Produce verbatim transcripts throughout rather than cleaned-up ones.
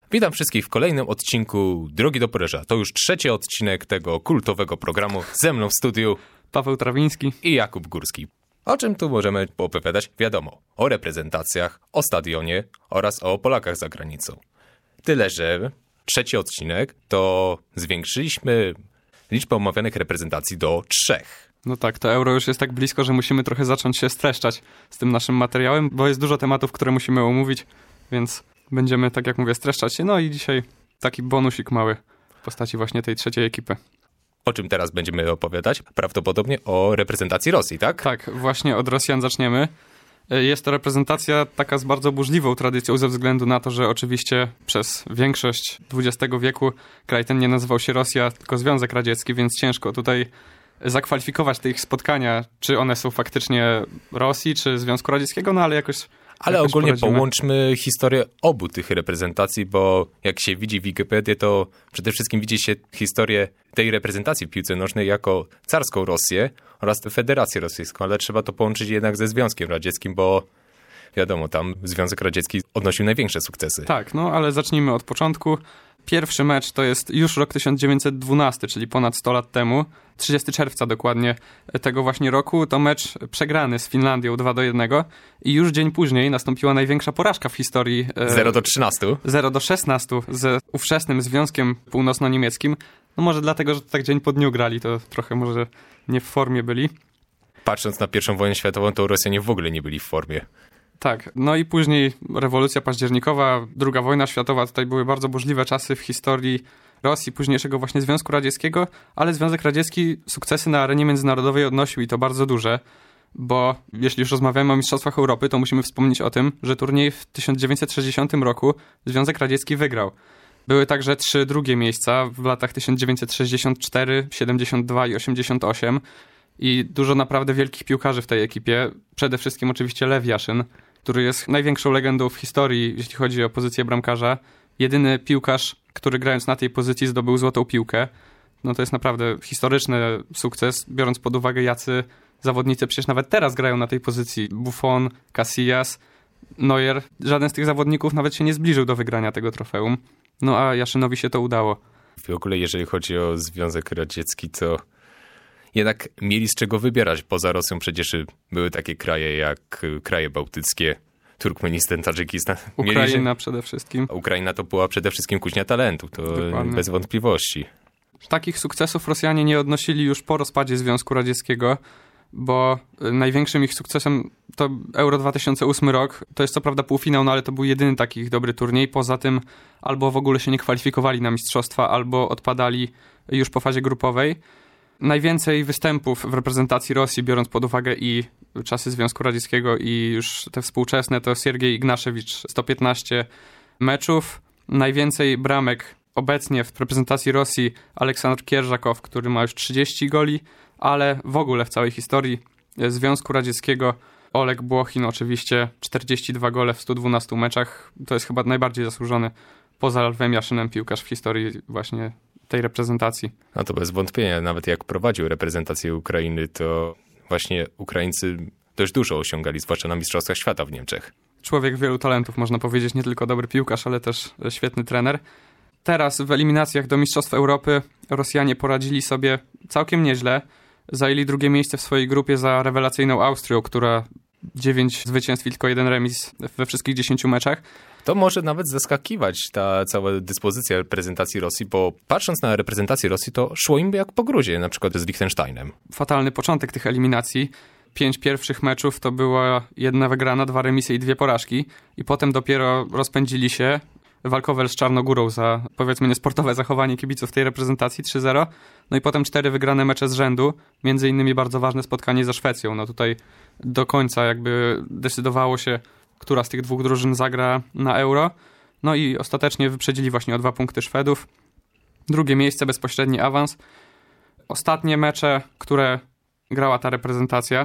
Witam wszystkich w kolejnym odcinku Drogi do Paryża. To już trzeci odcinek tego kultowego programu. Ze mną w studiu Paweł Trawiński i Jakub Górski. O czym tu możemy opowiadać? Wiadomo, o reprezentacjach, o stadionie oraz o Polakach za granicą. Tyle, że trzeci odcinek to zwiększyliśmy liczbę omawianych reprezentacji do trzech. No tak, to Euro już jest tak blisko, że musimy trochę zacząć się streszczać z tym naszym materiałem, bo jest dużo tematów, które musimy omówić, więc będziemy, tak jak mówię, streszczać się. No i dzisiaj taki bonusik mały w postaci właśnie tej trzeciej ekipy. O czym teraz będziemy opowiadać? Prawdopodobnie o reprezentacji Rosji, tak? Tak, właśnie od Rosjan zaczniemy. Jest to reprezentacja taka z bardzo burzliwą tradycją ze względu na to, że oczywiście przez większość dwudziestego wieku kraj ten nie nazywał się Rosja, tylko Związek Radziecki, więc ciężko tutaj zakwalifikować te ich spotkania, czy one są faktycznie Rosji, czy Związku Radzieckiego, no ale jakoś Ale jakoś ogólnie poradzimy. połączmy historię obu tych reprezentacji, bo jak się widzi Wikipedię, to przede wszystkim widzi się historię tej reprezentacji w piłce nożnej jako carską Rosję oraz Federację Rosyjską, ale trzeba to połączyć jednak ze Związkiem Radzieckim, bo wiadomo, tam Związek Radziecki odnosił największe sukcesy. Tak, no ale zacznijmy od początku. Pierwszy mecz to jest już rok tysiąc dziewięćset dwunasty, czyli ponad sto lat temu, trzydziestego czerwca dokładnie tego właśnie roku. To mecz przegrany z Finlandią dwa do jednego i już dzień później nastąpiła największa porażka w historii. zero do trzynastu. zero do szesnastu z ówczesnym Związkiem Północno-Niemieckim. No może dlatego, że to tak dzień po dniu grali, to trochę może nie w formie byli. Patrząc na pierwszą wojnę światową, to Rosjanie w ogóle nie byli w formie. Tak, no i później rewolucja październikowa, druga wojna światowa, tutaj były bardzo burzliwe czasy w historii Rosji, późniejszego właśnie Związku Radzieckiego, ale Związek Radziecki sukcesy na arenie międzynarodowej odnosił i to bardzo duże, bo jeśli już rozmawiamy o Mistrzostwach Europy, to musimy wspomnieć o tym, że turniej w tysiąc dziewięćset sześćdziesiątym roku Związek Radziecki wygrał. Były także trzy drugie miejsca w latach tysiąc dziewięćset sześćdziesiąt cztery, siedemdziesiąt dwa i osiemdziesiąt osiem i dużo naprawdę wielkich piłkarzy w tej ekipie, przede wszystkim oczywiście Lew Jaszyn, który jest największą legendą w historii, jeśli chodzi o pozycję bramkarza. Jedyny piłkarz, który grając na tej pozycji zdobył złotą piłkę. No to jest naprawdę historyczny sukces, biorąc pod uwagę, jacy zawodnicy przecież nawet teraz grają na tej pozycji. Buffon, Casillas, Neuer. Żaden z tych zawodników nawet się nie zbliżył do wygrania tego trofeum. No a Jaszynowi się to udało. W ogóle jeżeli chodzi o Związek Radziecki, to jednak mieli z czego wybierać. Poza Rosją przecież były takie kraje jak kraje bałtyckie, Turkmenistan, Tadżykistan. Ukraina Mieli, przede wszystkim. Ukraina to była przede wszystkim kuźnia talentu, to Dokładnie. Bez wątpliwości. Takich sukcesów Rosjanie nie odnosili już po rozpadzie Związku Radzieckiego, bo największym ich sukcesem to Euro dwa tysiące ósmy rok. To jest co prawda półfinał, no ale to był jedyny taki ich dobry turniej. Poza tym albo w ogóle się nie kwalifikowali na mistrzostwa, albo odpadali już po fazie grupowej. Najwięcej występów w reprezentacji Rosji, biorąc pod uwagę i czasy Związku Radzieckiego i już te współczesne, to Siergiej Ignaszewicz, sto piętnaście meczów. Najwięcej bramek obecnie w reprezentacji Rosji Aleksandr Kierzakow, który ma już trzydzieści goli, ale w ogóle w całej historii Związku Radzieckiego Oleg Błochin oczywiście czterdzieści dwa gole w stu dwunastu meczach. To jest chyba najbardziej zasłużony poza Lwem Jaszynem piłkarz w historii właśnie tej reprezentacji. No to bez wątpienia, nawet jak prowadził reprezentację Ukrainy, to właśnie Ukraińcy dość dużo osiągali, zwłaszcza na Mistrzostwach Świata w Niemczech. Człowiek wielu talentów, można powiedzieć, nie tylko dobry piłkarz, ale też świetny trener. Teraz w eliminacjach do Mistrzostw Europy Rosjanie poradzili sobie całkiem nieźle. Zajęli drugie miejsce w swojej grupie za rewelacyjną Austrią, która dziewięć zwycięstw i tylko jeden remis we wszystkich dziesięciu meczach. To może nawet zaskakiwać ta cała dyspozycja reprezentacji Rosji, bo patrząc na reprezentację Rosji, to szło im jak po gruzie, na przykład z Liechtensteinem. Fatalny początek tych eliminacji. Pięć pierwszych meczów to była jedna wygrana, dwa remisy i dwie porażki. I potem dopiero rozpędzili się. Walkowel z Czarnogórą za, powiedzmy, niesportowe zachowanie kibiców tej reprezentacji trzy zero. No i potem cztery wygrane mecze z rzędu, między innymi bardzo ważne spotkanie ze Szwecją. No tutaj do końca jakby decydowało się, która z tych dwóch drużyn zagra na Euro. No i ostatecznie wyprzedzili właśnie o dwa punkty Szwedów. Drugie miejsce, bezpośredni awans. Ostatnie mecze, które grała ta reprezentacja,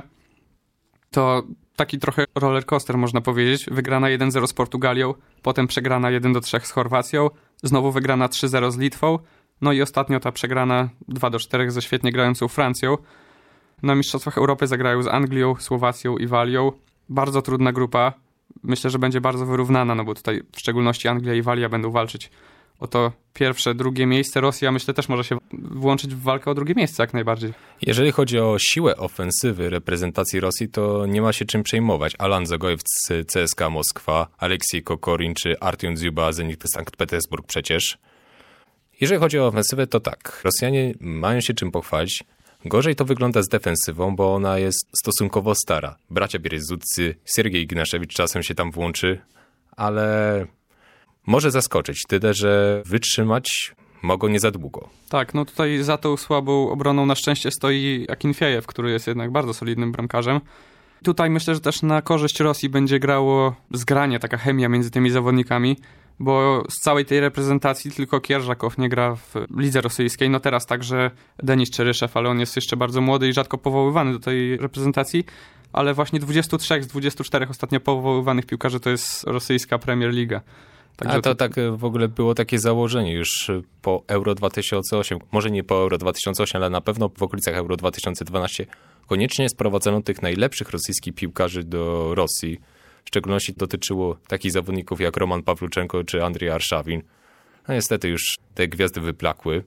to taki trochę rollercoaster, można powiedzieć. Wygrana jeden zero z Portugalią, potem przegrana jeden do trzech z Chorwacją, znowu wygrana trzy zero z Litwą, no i ostatnio ta przegrana dwa do czterech ze świetnie grającą Francją. Na Mistrzostwach Europy zagrają z Anglią, Słowacją i Walią. Bardzo trudna grupa. myślę, że będzie bardzo wyrównana, no bo tutaj w szczególności Anglia i Walia będą walczyć o to pierwsze, drugie miejsce. Rosja, myślę, też może się włączyć w walkę o drugie miejsce jak najbardziej. Jeżeli chodzi o siłę ofensywy reprezentacji Rosji, to nie ma się czym przejmować. Alan Zagojew z C S K A Moskwa, Aleksiej Kokorin czy Artiom Dziuba z Zenit Sankt Petersburg przecież. Jeżeli chodzi o ofensywę, to tak. Rosjanie mają się czym pochwalić. Gorzej to wygląda z defensywą, bo ona jest stosunkowo stara. Bracia Bierezucy, Siergiej Ignaszewicz czasem się tam włączy, ale może zaskoczyć. Tyle, że wytrzymać mogą nie za długo. Tak, no tutaj za tą słabą obroną na szczęście stoi Akinfejew, który jest jednak bardzo solidnym bramkarzem. Tutaj myślę, że też na korzyść Rosji będzie grało zgranie, taka chemia między tymi zawodnikami, bo z całej tej reprezentacji tylko Kierzakow nie gra w lidze rosyjskiej. No teraz także Denis Czeryszew, ale on jest jeszcze bardzo młody i rzadko powoływany do tej reprezentacji, ale właśnie dwudziestu trzech z dwudziestu czterech ostatnio powoływanych piłkarzy to jest rosyjska Premier Liga. Także A to, to tak w ogóle było takie założenie już po Euro dwa tysiące osiem, może nie po Euro dwa tysiące osiem, ale na pewno w okolicach Euro dwa tysiące dwanaście koniecznie sprowadzono tych najlepszych rosyjskich piłkarzy do Rosji. W szczególności dotyczyło takich zawodników jak Roman Pawluczenko czy Andrzej Arszawin. No niestety już te gwiazdy wyplakły,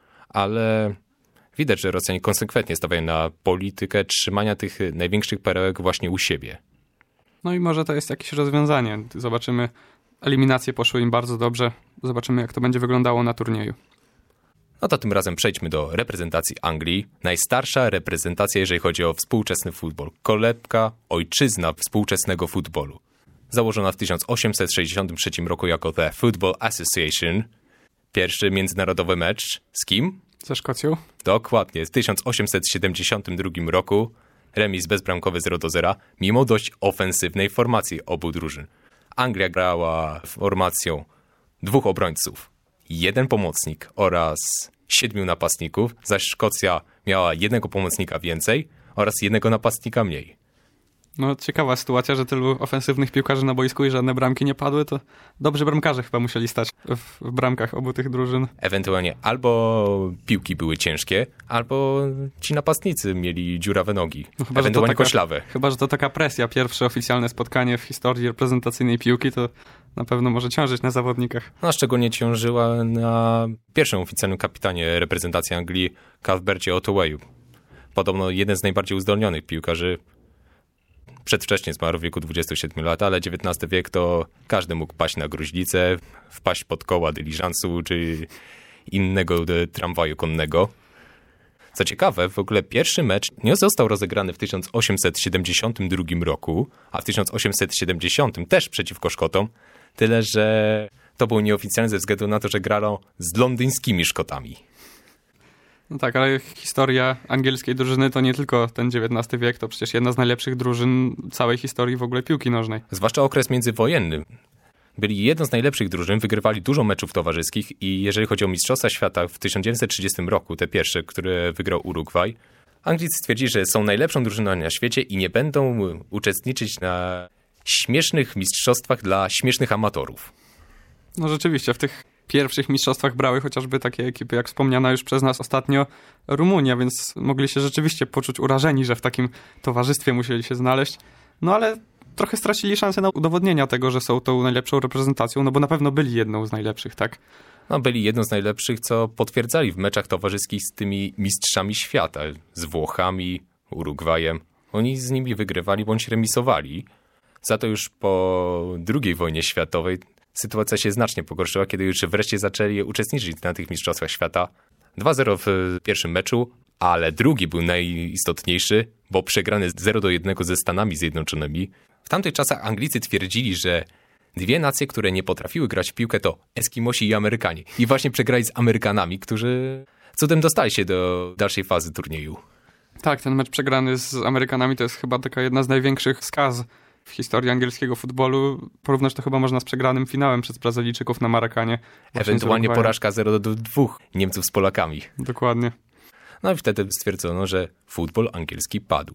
ale widać, że Rosjanie konsekwentnie stawiają na politykę trzymania tych największych perełek właśnie u siebie. No i może to jest jakieś rozwiązanie. Zobaczymy. Eliminacje poszły im bardzo dobrze. Zobaczymy, jak to będzie wyglądało na turnieju. No to tym razem przejdźmy do reprezentacji Anglii. Najstarsza reprezentacja, jeżeli chodzi o współczesny futbol. Kolebka, ojczyzna współczesnego futbolu. Założona w tysiąc osiemset sześćdziesiątym trzecim roku jako The Football Association. Pierwszy międzynarodowy mecz z kim? Ze Szkocją. Dokładnie. W tysiąc osiemset siedemdziesiątym drugim roku remis bezbramkowy zero do zera, mimo dość ofensywnej formacji obu drużyn. Anglia grała formacją dwóch obrońców, jeden pomocnik oraz siedmiu napastników, zaś Szkocja miała jednego pomocnika więcej oraz jednego napastnika mniej. No ciekawa sytuacja, że tylu ofensywnych piłkarzy na boisku i żadne bramki nie padły, to dobrzy bramkarze chyba musieli stać w, w bramkach obu tych drużyn. Ewentualnie albo piłki były ciężkie, albo ci napastnicy mieli dziurawe nogi, no chyba, ewentualnie taka, koślawe. Chyba, że to taka presja, pierwsze oficjalne spotkanie w historii reprezentacyjnej piłki, to na pewno może ciążyć na zawodnikach. No, szczególnie ciążyła na pierwszym oficjalnym kapitanie reprezentacji Anglii, Cuthbercie Ottowayu. Podobno jeden z najbardziej uzdolnionych piłkarzy. Przedwcześnie zmarł w wieku dwudziestu siedmiu lat, ale dziewiętnasty wiek to każdy mógł paść na gruźlicę, wpaść pod koła dyliżansu czy innego tramwaju konnego. Co ciekawe, w ogóle pierwszy mecz nie został rozegrany w tysiąc osiemset siedemdziesiątym drugim roku, a w tysiąc osiemset siedemdziesiątym też przeciwko Szkotom, tyle że to było nieoficjalne ze względu na to, że grano z londyńskimi Szkotami. No tak, ale historia angielskiej drużyny to nie tylko ten dziewiętnasty wiek, to przecież jedna z najlepszych drużyn całej historii w ogóle piłki nożnej. Zwłaszcza okres międzywojenny. Byli jedną z najlepszych drużyn, wygrywali dużo meczów towarzyskich i jeżeli chodzi o Mistrzostwa Świata w tysiąc dziewięćset trzydziestym roku, te pierwsze, które wygrał Urugwaj, Anglicy stwierdzili, że są najlepszą drużyną na świecie i nie będą uczestniczyć na śmiesznych mistrzostwach dla śmiesznych amatorów. No rzeczywiście, w tych pierwszych mistrzostwach brały chociażby takie ekipy, jak wspomniana już przez nas ostatnio Rumunia, więc mogli się rzeczywiście poczuć urażeni, że w takim towarzystwie musieli się znaleźć. No ale trochę stracili szansę na udowodnienia tego, że są tą najlepszą reprezentacją, no bo na pewno byli jedną z najlepszych, tak? No byli jedną z najlepszych, co potwierdzali w meczach towarzyskich z tymi mistrzami świata, z Włochami, Urugwajem. Oni z nimi wygrywali bądź remisowali. Za to już po drugiej wojnie światowej sytuacja się znacznie pogorszyła, kiedy już wreszcie zaczęli uczestniczyć na tych mistrzostwach świata. dwa zero w pierwszym meczu, ale drugi był najistotniejszy, bo przegrany zero do jednego ze Stanami Zjednoczonymi. W tamtych czasach Anglicy twierdzili, że dwie nacje, które nie potrafiły grać w piłkę, to Eskimosi i Amerykanie. I właśnie przegrali z Amerykanami, którzy cudem dostali się do dalszej fazy turnieju. Tak, ten mecz przegrany z Amerykanami to jest chyba taka jedna z największych skaz w historii angielskiego futbolu. Porównać to chyba można z przegranym finałem przez Brazylijczyków na Marakanie. Ewentualnie porażka zero do dwóch Niemców z Polakami. Dokładnie. No i wtedy stwierdzono, że futbol angielski padł.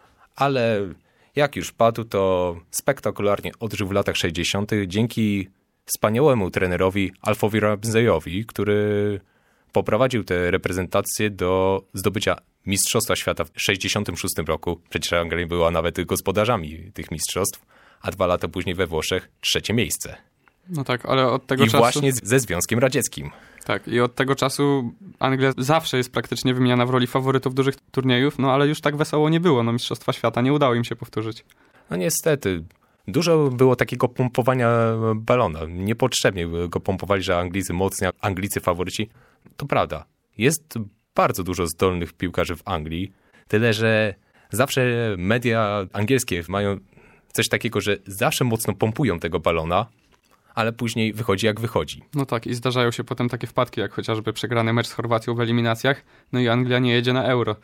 Ale jak już padł, to spektakularnie odżył w latach sześćdziesiątych dzięki wspaniałemu trenerowi Alfowi Ramseyowi, który poprowadził tę reprezentację do zdobycia Mistrzostwa Świata w sześćdziesiątym szóstym roku. Przecież Anglia była nawet gospodarzami tych mistrzostw, a dwa lata później we Włoszech trzecie miejsce. No tak, ale od tego I czasu... właśnie ze Związkiem Radzieckim. Tak, i od tego czasu Anglia zawsze jest praktycznie wymieniana w roli faworytów dużych turniejów, no ale już tak wesoło nie było, no Mistrzostwa Świata nie udało im się powtórzyć. No niestety, dużo było takiego pompowania balona. Niepotrzebnie go pompowali, że Anglicy mocni, Anglicy faworyci. To prawda, jest bardzo dużo zdolnych piłkarzy w Anglii, tyle że zawsze media angielskie mają coś takiego, że zawsze mocno pompują tego balona, ale później wychodzi jak wychodzi. No tak, i zdarzają się potem takie wpadki, jak chociażby przegrany mecz z Chorwacją w eliminacjach, no i Anglia nie jedzie na Euro.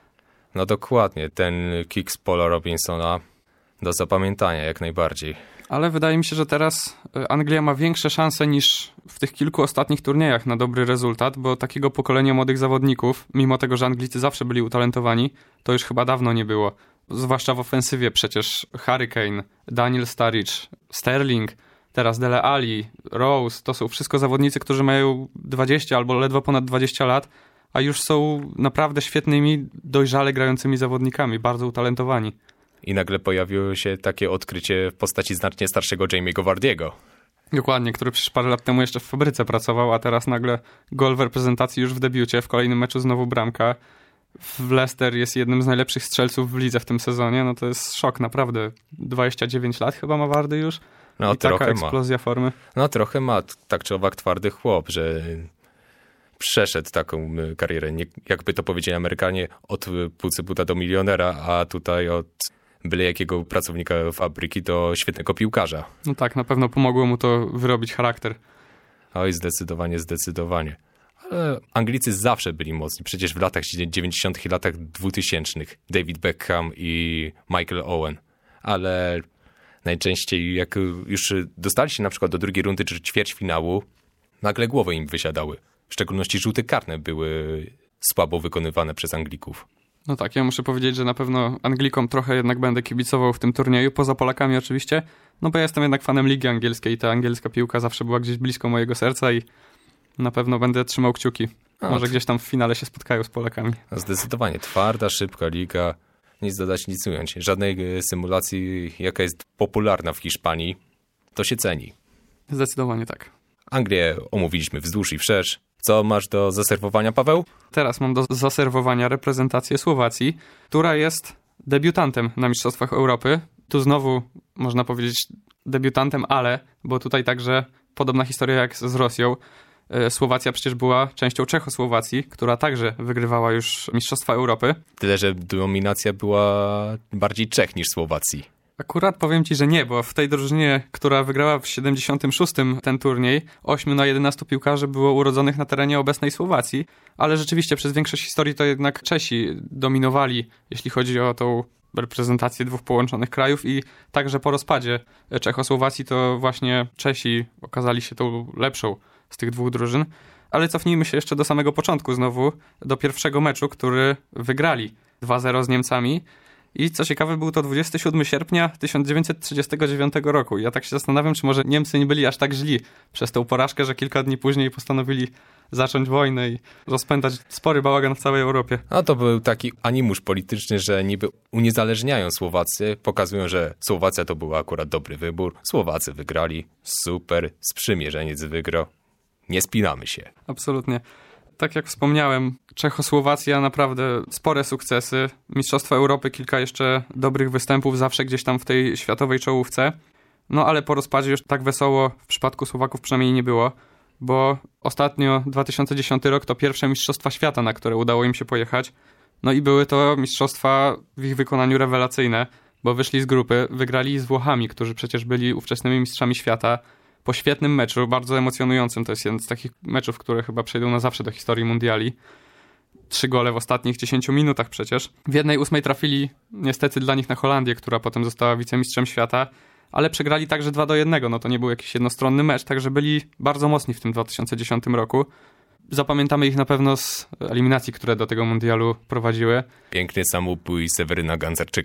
No dokładnie, ten kick z Paula Robinsona do zapamiętania jak najbardziej. Ale wydaje mi się, że teraz Anglia ma większe szanse niż w tych kilku ostatnich turniejach na dobry rezultat, bo takiego pokolenia młodych zawodników, mimo tego, że Anglicy zawsze byli utalentowani, to już chyba dawno nie było. Zwłaszcza w ofensywie przecież Harry Kane, Daniel Sturridge, Sterling, teraz Dele Alli, Rose, to są wszystko zawodnicy, którzy mają dwadzieścia albo ledwo ponad dwadzieścia lat, a już są naprawdę świetnymi, dojrzale grającymi zawodnikami, bardzo utalentowani. I nagle pojawiło się takie odkrycie w postaci znacznie starszego Jamie'ego Vardiego. Dokładnie, który przecież parę lat temu jeszcze w fabryce pracował, a teraz nagle gol w reprezentacji już w debiucie, w kolejnym meczu znowu bramka. W Leicester jest jednym z najlepszych strzelców w lidze w tym sezonie, no to jest szok, naprawdę. dwadzieścia dziewięć lat chyba ma Vardy już. No, I trochę taka eksplozja ma. formy. No trochę ma, tak czy owak twardy chłop, że przeszedł taką karierę, nie, jakby to powiedzieli Amerykanie, od półcy buta do milionera, a tutaj od byle jakiego pracownika fabryki do świetnego piłkarza. No tak, na pewno pomogło mu to wyrobić charakter. Oj, zdecydowanie, zdecydowanie. Ale Anglicy zawsze byli mocni. Przecież w latach dziewięćdziesiątych i latach dwutysięcznych David Beckham i Michael Owen. Ale najczęściej jak już dostali się na przykład do drugiej rundy czy ćwierćfinału, nagle głowy im wysiadały. W szczególności rzuty karne były słabo wykonywane przez Anglików. No tak, ja muszę powiedzieć, że na pewno Anglikom trochę jednak będę kibicował w tym turnieju, poza Polakami oczywiście, no bo ja jestem jednak fanem Ligi Angielskiej i ta angielska piłka zawsze była gdzieś blisko mojego serca i na pewno będę trzymał kciuki. A, Może gdzieś tam w finale się spotkają z Polakami. No zdecydowanie twarda, szybka liga, nic dodać, nic ująć. Żadnej symulacji, jaka jest popularna w Hiszpanii, to się ceni. Zdecydowanie tak. Anglię omówiliśmy wzdłuż i wszerz. Co masz do zaserwowania, Paweł? Teraz mam do zaserwowania reprezentację Słowacji, która jest debiutantem na Mistrzostwach Europy. Tu znowu można powiedzieć debiutantem, ale, bo tutaj także podobna historia jak z Rosją. Słowacja przecież była częścią Czechosłowacji, która także wygrywała już Mistrzostwa Europy. Tyle, że dominacja była bardziej Czech niż Słowacji. Akurat powiem ci, że nie, bo w tej drużynie, która wygrała w siedemdziesiątym szóstym ten turniej, ośmiu na jedenastu piłkarzy było urodzonych na terenie obecnej Słowacji, ale rzeczywiście przez większość historii to jednak Czesi dominowali, jeśli chodzi o tą reprezentację dwóch połączonych krajów i także po rozpadzie Czechosłowacji to właśnie Czesi okazali się tą lepszą z tych dwóch drużyn. Ale cofnijmy się jeszcze do samego początku znowu, do pierwszego meczu, który wygrali dwa zero z Niemcami. I co ciekawe, był to dwudziestego siódmego sierpnia tysiąc dziewięćset trzydziestego dziewiątego roku. Ja tak się zastanawiam, czy może Niemcy nie byli aż tak źli przez tę porażkę, że kilka dni później postanowili zacząć wojnę i rozpętać spory bałagan w całej Europie. No to był taki animusz polityczny, że niby uniezależniają Słowacy, pokazują, że Słowacja to był akurat dobry wybór. Słowacy wygrali, super, sprzymierzeniec wygrał. Nie spinamy się. Absolutnie. Tak jak wspomniałem, Czechosłowacja naprawdę spore sukcesy. Mistrzostwa Europy, kilka jeszcze dobrych występów, zawsze gdzieś tam w tej światowej czołówce. No ale po rozpadzie już tak wesoło w przypadku Słowaków przynajmniej nie było, bo ostatnio dwa tysiące dziesiąty rok to pierwsze Mistrzostwa Świata, na które udało im się pojechać. No i były to mistrzostwa w ich wykonaniu rewelacyjne, bo wyszli z grupy, wygrali z Włochami, którzy przecież byli ówczesnymi mistrzami świata. Po świetnym meczu, bardzo emocjonującym, to jest jeden z takich meczów, które chyba przejdą na zawsze do historii mundiali. Trzy gole w ostatnich dziesięciu minutach przecież. W jednej ósmej trafili niestety dla nich na Holandię, która potem została wicemistrzem świata, ale przegrali także dwa do jednego, no to nie był jakiś jednostronny mecz, także byli bardzo mocni w tym dwa tysiące dziesiątym roku. Zapamiętamy ich na pewno z eliminacji, które do tego mundialu prowadziły. Piękny samobój Seweryna Gancarczyka.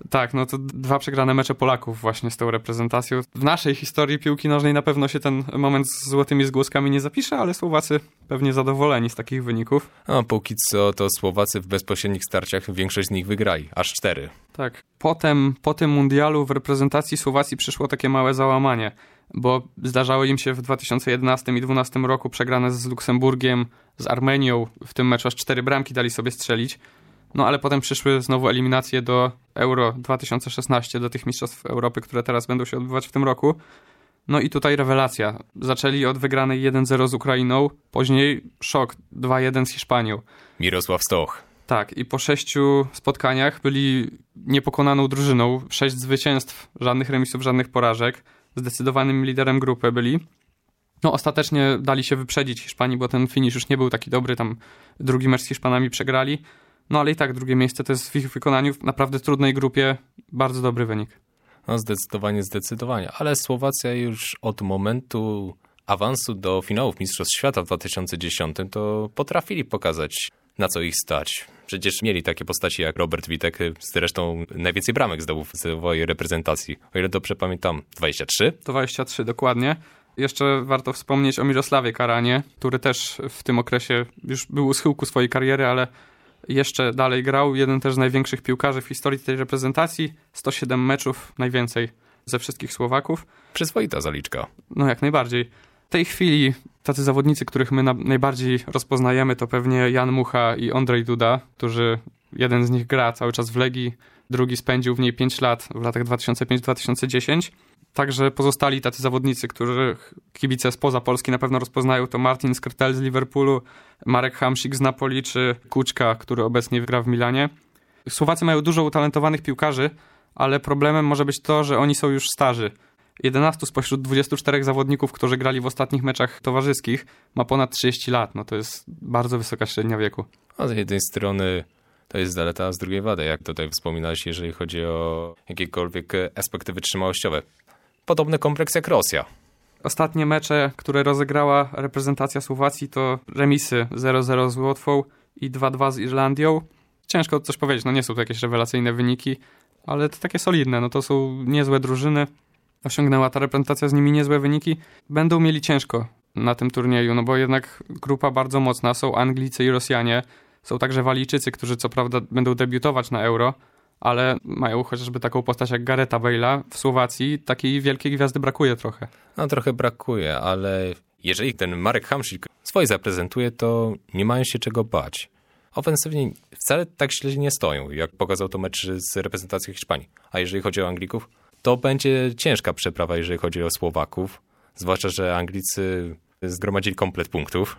Tak, no to dwa przegrane mecze Polaków właśnie z tą reprezentacją. W naszej historii piłki nożnej na pewno się ten moment z złotymi zgłoskami nie zapisze, ale Słowacy pewnie zadowoleni z takich wyników. A póki co to Słowacy w bezpośrednich starciach większość z nich wygrali, aż cztery. Tak. Potem, po tym mundialu w reprezentacji Słowacji przyszło takie małe załamanie, bo zdarzało im się w dwa tysiące jedenastym i dwa tysiące dwunastym roku przegrane z Luksemburgiem, z Armenią. W tym meczu aż cztery bramki dali sobie strzelić. No ale potem przyszły znowu eliminacje do Euro dwa tysiące szesnaście, do tych mistrzostw Europy, które teraz będą się odbywać w tym roku. No i tutaj rewelacja. Zaczęli od wygranej jeden zero z Ukrainą, później szok dwa jeden z Hiszpanią. Mirosław Stoch. Tak, i po sześciu spotkaniach byli niepokonaną drużyną. Sześć zwycięstw, żadnych remisów, żadnych porażek. Zdecydowanym liderem grupy byli. No ostatecznie dali się wyprzedzić Hiszpanii, bo ten finisz już nie był taki dobry. Tam drugi mecz z Hiszpanami przegrali. No ale i tak drugie miejsce to jest w ich wykonaniu w naprawdę trudnej grupie bardzo dobry wynik. No zdecydowanie, zdecydowanie. Ale Słowacja już od momentu awansu do finałów Mistrzostw Świata w dwa tysiące dziesiątym to potrafili pokazać, na co ich stać. Przecież mieli takie postaci jak Robert Witek, zresztą najwięcej bramek zdobył w swojej reprezentacji. O ile dobrze pamiętam, dwadzieścia trzy? dwadzieścia trzy, dokładnie. Jeszcze warto wspomnieć o Mirosławie Karanie, który też w tym okresie już był u schyłku swojej kariery, ale jeszcze dalej grał. Jeden też z największych piłkarzy w historii tej reprezentacji. sto siedem meczów, najwięcej ze wszystkich Słowaków. Przyzwoita zaliczka. No jak najbardziej. W tej chwili tacy zawodnicy, których my na, najbardziej rozpoznajemy, to pewnie Jan Mucha i Ondrej Duda, którzy jeden z nich gra cały czas w Legii, drugi spędził w niej pięć lat w latach dwa tysiące piąty do dwa tysiące dziesiątego. Także pozostali tacy zawodnicy, których kibice spoza Polski na pewno rozpoznają, to Martin Skrtel z Liverpoolu, Marek Hamsik z Napoli czy Kuczka, który obecnie gra w Milanie. Słowacy mają dużo utalentowanych piłkarzy, ale problemem może być to, że oni są już starzy. jedenastu spośród dwudziestu czterech zawodników, którzy grali w ostatnich meczach towarzyskich, ma ponad trzydzieści lat. No to jest bardzo wysoka średnia wieku. A z jednej strony to jest zaleta, a z drugiej wada, jak tutaj wspominałeś, jeżeli chodzi o jakiekolwiek aspekty wytrzymałościowe. Podobny kompleks jak Rosja. Ostatnie mecze, które rozegrała reprezentacja Słowacji, to remisy zero zero z Łotwą i dwa dwa z Irlandią. Ciężko coś powiedzieć, no nie są to jakieś rewelacyjne wyniki, ale to takie solidne, no to są niezłe drużyny. Osiągnęła ta reprezentacja z nimi niezłe wyniki. Będą mieli ciężko na tym turnieju, no bo jednak grupa bardzo mocna. Są Anglicy i Rosjanie, są także Walijczycy, którzy co prawda będą debiutować na Euro, ale mają chociażby taką postać jak Gareta Bale'a w Słowacji. Takiej wielkiej gwiazdy brakuje trochę. No trochę brakuje, ale jeżeli ten Marek Hamsik swoje zaprezentuje, to nie mają się czego bać. Ofensywnie wcale tak źle nie stoją, jak pokazał to mecz z reprezentacją Hiszpanii. A jeżeli chodzi o Anglików, to będzie ciężka przeprawa, jeżeli chodzi o Słowaków. Zwłaszcza, że Anglicy zgromadzili komplet punktów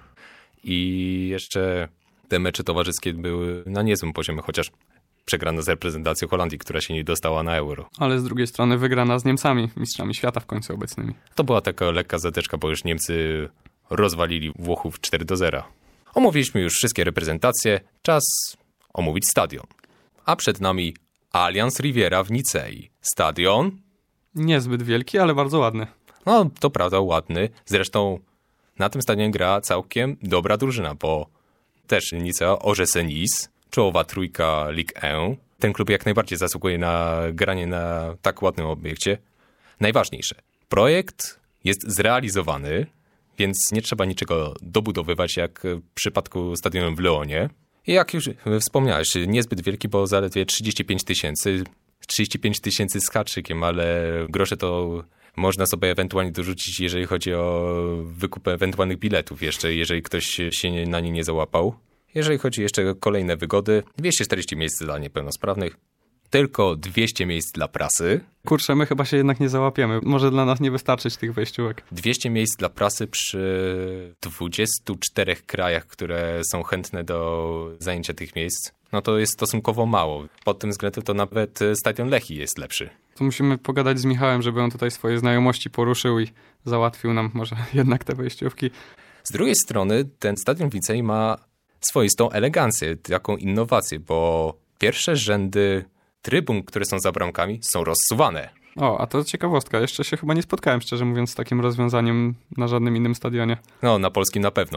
i jeszcze te mecze towarzyskie były na niezłym poziomie, chociaż przegrana z reprezentacją Holandii, która się nie dostała na Euro. Ale z drugiej strony wygrana z Niemcami, mistrzami świata w końcu obecnymi. To była taka lekka zateczka, bo już Niemcy rozwalili Włochów cztery do zera. Omówiliśmy już wszystkie reprezentacje, czas omówić stadion. A przed nami Allianz Riviera w Nicei. Stadion? Niezbyt wielki, ale bardzo ładny. No, to prawda, ładny. Zresztą na tym stadionie gra całkiem dobra drużyna, bo też Nicea O G C Nice, czołowa trójka Ligue jeden. Ten klub jak najbardziej zasługuje na granie na tak ładnym obiekcie. Najważniejsze, projekt jest zrealizowany, więc nie trzeba niczego dobudowywać, jak w przypadku stadionu w Lyonie. I jak już wspomniałeś, niezbyt wielki, bo zaledwie trzydzieści pięć tysięcy. trzydzieści pięć tysięcy z haczykiem, ale grosze to można sobie ewentualnie dorzucić, jeżeli chodzi o wykup ewentualnych biletów jeszcze, jeżeli ktoś się na nie nie załapał. Jeżeli chodzi jeszcze o kolejne wygody, dwieście czterdzieści miejsc dla niepełnosprawnych, tylko dwieście miejsc dla prasy. Kurczę, my chyba się jednak nie załapiemy. Może dla nas nie wystarczyć tych wejściówek. dwieście miejsc dla prasy przy dwudziestu czterech krajach, które są chętne do zajęcia tych miejsc. No to jest stosunkowo mało. Pod tym względem to nawet stadion Lechii jest lepszy. To musimy pogadać z Michałem, żeby on tutaj swoje znajomości poruszył i załatwił nam może jednak te wejściówki. Z drugiej strony ten stadion w Nicei ma swoistą elegancję, taką innowację, bo pierwsze rzędy trybun, które są za bramkami, są rozsuwane. O, a to ciekawostka. Jeszcze się chyba nie spotkałem, szczerze mówiąc, z takim rozwiązaniem na żadnym innym stadionie. No, na polskim na pewno nie.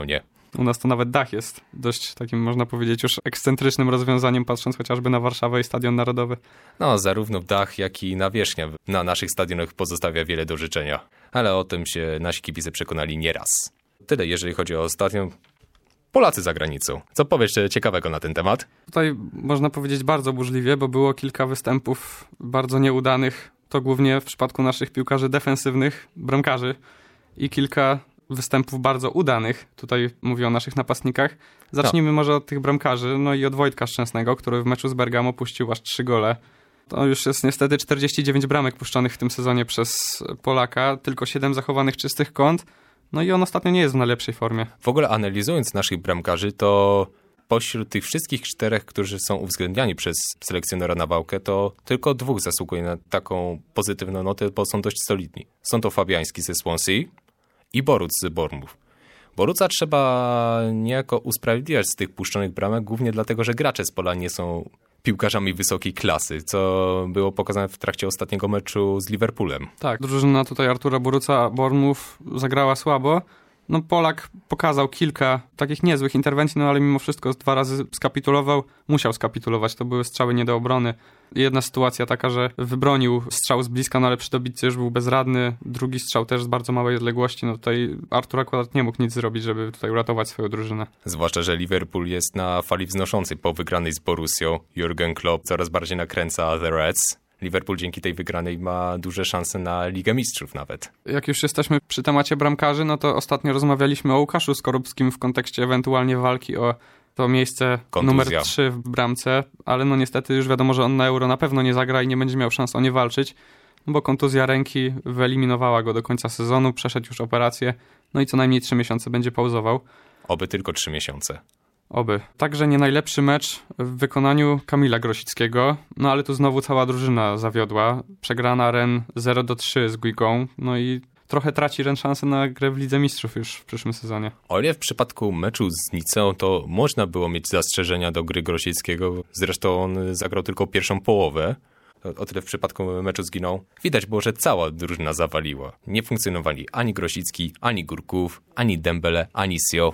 U nas to nawet dach jest dość takim, można powiedzieć, już ekscentrycznym rozwiązaniem, patrząc chociażby na Warszawę i Stadion Narodowy. No, zarówno dach, jak i nawierzchnia na naszych stadionach pozostawia wiele do życzenia. Ale o tym się nasi kibice przekonali nieraz. Tyle, jeżeli chodzi o stadion. Polacy za granicą. Co powiesz ciekawego na ten temat? Tutaj można powiedzieć bardzo burzliwie, bo było kilka występów bardzo nieudanych. To głównie w przypadku naszych piłkarzy defensywnych, bramkarzy i kilka występów bardzo udanych. Tutaj mówię o naszych napastnikach. Zacznijmy no. może od tych bramkarzy, no i od Wojtka Szczęsnego, który w meczu z Bergamo puścił aż trzy gole. To już jest niestety czterdzieści dziewięć bramek puszczonych w tym sezonie przez Polaka, tylko siedem zachowanych czystych kąt. No i on ostatnio nie jest w najlepszej formie. W ogóle analizując naszych bramkarzy, to pośród tych wszystkich czterech, którzy są uwzględniani przez selekcjonera Nawałkę, to tylko dwóch zasługuje na taką pozytywną notę, bo są dość solidni. Są to Fabiański ze Swansea i Boruc z Bournemouth. Boruca trzeba niejako usprawiedliwiać z tych puszczonych bramek, głównie dlatego, że gracze z pola nie są piłkarzami wysokiej klasy, co było pokazane w trakcie ostatniego meczu z Liverpoolem. Tak, drużyna tutaj Artura Boruca Bournemouth zagrała słabo. No Polak pokazał kilka takich niezłych interwencji, no ale mimo wszystko dwa razy skapitulował. Musiał skapitulować, to były strzały nie do obrony. Jedna sytuacja taka, że wybronił strzał z bliska, no ale przy dobitce już był bezradny. Drugi strzał też z bardzo małej odległości. No tutaj Artur akurat nie mógł nic zrobić, żeby tutaj uratować swoją drużynę. Zwłaszcza, że Liverpool jest na fali wznoszącej po wygranej z Borussią. Jurgen Klopp coraz bardziej nakręca The Reds. Liverpool dzięki tej wygranej ma duże szanse na Ligę Mistrzów nawet. Jak już jesteśmy przy temacie bramkarzy, no to ostatnio rozmawialiśmy o Łukaszu Skorupskim w kontekście ewentualnie walki o to miejsce Kontuzja. numer trzy w bramce, ale no niestety już wiadomo, że on na Euro na pewno nie zagra i nie będzie miał szans o nie walczyć, bo kontuzja ręki wyeliminowała go do końca sezonu, przeszedł już operację, no i co najmniej trzy miesiące będzie pauzował. Oby tylko trzy miesiące. Oby. Także nie najlepszy mecz w wykonaniu Kamila Grosickiego, no ale tu znowu cała drużyna zawiodła. Przegrana Rennes zero do trzech z Guigą, no i trochę traci Rennes szansę na grę w Lidze Mistrzów już w przyszłym sezonie. O ile w przypadku meczu z Nicą to można było mieć zastrzeżenia do gry Grosickiego, zresztą on zagrał tylko pierwszą połowę. O tyle w przypadku meczu z Giną widać było, że cała drużyna zawaliła. Nie funkcjonowali ani Grosicki, ani Gurków, ani Dembele, ani Sio.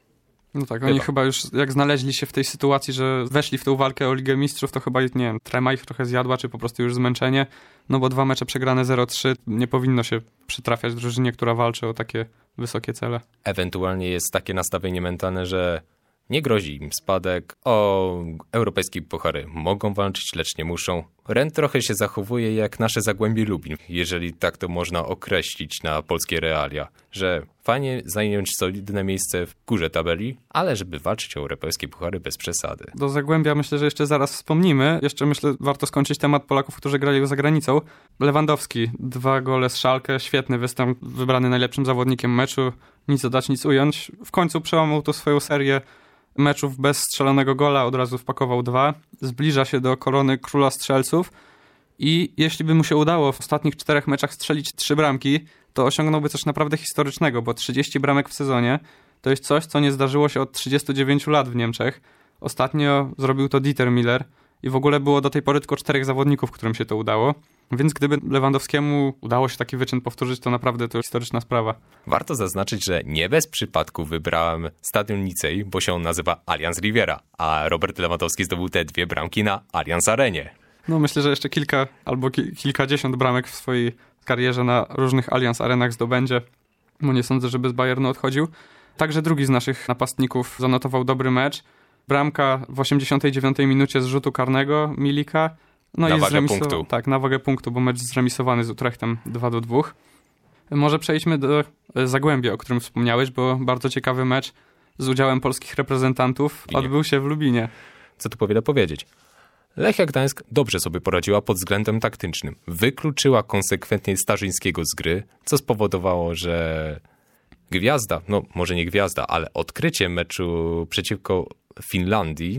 No tak, oni chyba. chyba już jak znaleźli się w tej sytuacji, że weszli w tę walkę o Ligę Mistrzów, to chyba, nie wiem, trema ich trochę zjadła, czy po prostu już zmęczenie, no bo dwa mecze przegrane zero trzy nie powinno się przytrafiać drużynie, która walczy o takie wysokie cele. Ewentualnie jest takie nastawienie mentalne, że nie grozi im spadek, o europejskie puchary mogą walczyć, lecz nie muszą. Rennes trochę się zachowuje jak nasze Zagłębie Lubin, jeżeli tak to można określić na polskie realia, że fajnie zająć solidne miejsce w górze tabeli, ale żeby walczyć o europejskie puchary bez przesady. Do Zagłębia myślę, że jeszcze zaraz wspomnimy. Jeszcze myślę, warto skończyć temat Polaków, którzy grali za granicą. Lewandowski, dwa gole z Schalke, świetny występ, wybrany najlepszym zawodnikiem meczu. Nic dodać, nic ująć. W końcu przełamał to swoją serię meczów bez strzelonego gola, od razu wpakował dwa. Zbliża się do korony króla strzelców i jeśli by mu się udało w ostatnich czterech meczach strzelić trzy bramki, to osiągnąłby coś naprawdę historycznego, bo trzydzieści bramek w sezonie to jest coś, co nie zdarzyło się od trzydziestu dziewięciu lat w Niemczech. Ostatnio zrobił to Dieter Müller i w ogóle było do tej pory tylko czterech zawodników, którym się to udało. Więc gdyby Lewandowskiemu udało się taki wyczyn powtórzyć, to naprawdę to historyczna sprawa. Warto zaznaczyć, że nie bez przypadku wybrałem stadion Nicei, bo się on nazywa Allianz Riviera, a Robert Lewandowski zdobył te dwie bramki na Allianz Arenie. No myślę, że jeszcze kilka albo ki- kilkadziesiąt bramek w swojej karierze na różnych Allianz Arenach zdobędzie, bo nie sądzę, żeby z Bayernu odchodził. Także drugi z naszych napastników zanotował dobry mecz. Bramka w osiemdziesiątej dziewiątej minucie z rzutu karnego Milika. No na i wagę zremiso- punktu. Tak, na wagę punktu, bo mecz zremisowany z Utrechtem dwa do dwóch. Może przejdźmy do Zagłębia, o którym wspomniałeś, bo bardzo ciekawy mecz z udziałem polskich reprezentantów Lubinie. odbył się w Lubinie. Co tu powiele powiedzieć? Lechia Gdańsk dobrze sobie poradziła pod względem taktycznym. Wykluczyła konsekwentnie Starzyńskiego z gry, co spowodowało, że gwiazda, no może nie gwiazda, ale odkrycie meczu przeciwko Finlandii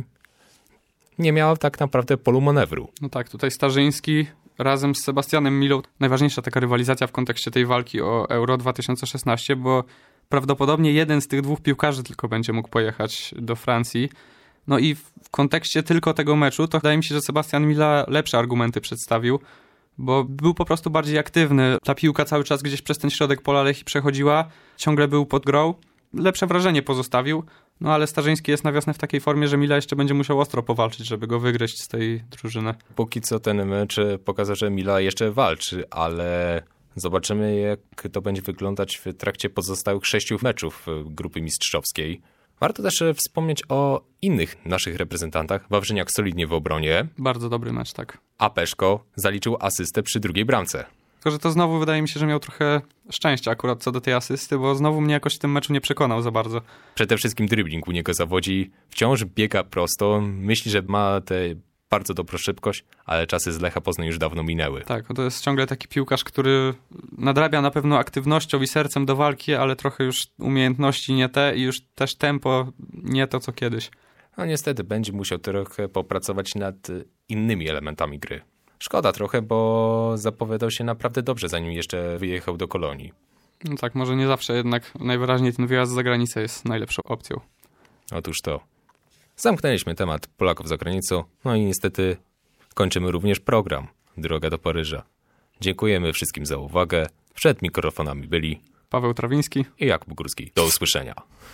nie miała tak naprawdę polu manewru. No tak, tutaj Starzyński razem z Sebastianem Milą, najważniejsza taka rywalizacja w kontekście tej walki o Euro dwa tysiące szesnaście, bo prawdopodobnie jeden z tych dwóch piłkarzy tylko będzie mógł pojechać do Francji. No i w kontekście tylko tego meczu, to wydaje mi się, że Sebastian Mila lepsze argumenty przedstawił, bo był po prostu bardziej aktywny. Ta piłka cały czas gdzieś przez ten środek pola Lechii przechodziła, ciągle był pod grą. lepsze wrażenie pozostawił, no ale Starzyński jest na wiosnę w takiej formie, że Mila jeszcze będzie musiał ostro powalczyć, żeby go wygryźć z tej drużyny. Póki co ten mecz pokazał, że Mila jeszcze walczy, ale zobaczymy, jak to będzie wyglądać w trakcie pozostałych sześciu meczów grupy mistrzowskiej. Warto też wspomnieć o innych naszych reprezentantach. Wawrzyniak solidnie w obronie. Bardzo dobry mecz, tak. A Peszko zaliczył asystę przy drugiej bramce. Tylko, że to znowu wydaje mi się, że miał trochę szczęścia akurat co do tej asysty, bo znowu mnie jakoś w tym meczu nie przekonał za bardzo. Przede wszystkim dribbling u niego zawodzi. Wciąż biega prosto. Myśli, że ma tę bardzo dobrą szybkość, ale czasy z Lecha Poznań już dawno minęły. Tak, to jest ciągle taki piłkarz, który nadrabia na pewno aktywnością i sercem do walki, ale trochę już umiejętności nie te i już też tempo nie to, co kiedyś. No niestety będzie musiał trochę popracować nad innymi elementami gry. Szkoda trochę, bo zapowiadał się naprawdę dobrze, zanim jeszcze wyjechał do Kolonii. No tak, może nie zawsze jednak najwyraźniej ten wyjazd za granicę jest najlepszą opcją. Otóż to. Zamknęliśmy temat Polaków za granicą, no i niestety kończymy również program Droga do Paryża. Dziękujemy wszystkim za uwagę. Przed mikrofonami byli Paweł Trawiński i Jakub Górski. Do usłyszenia.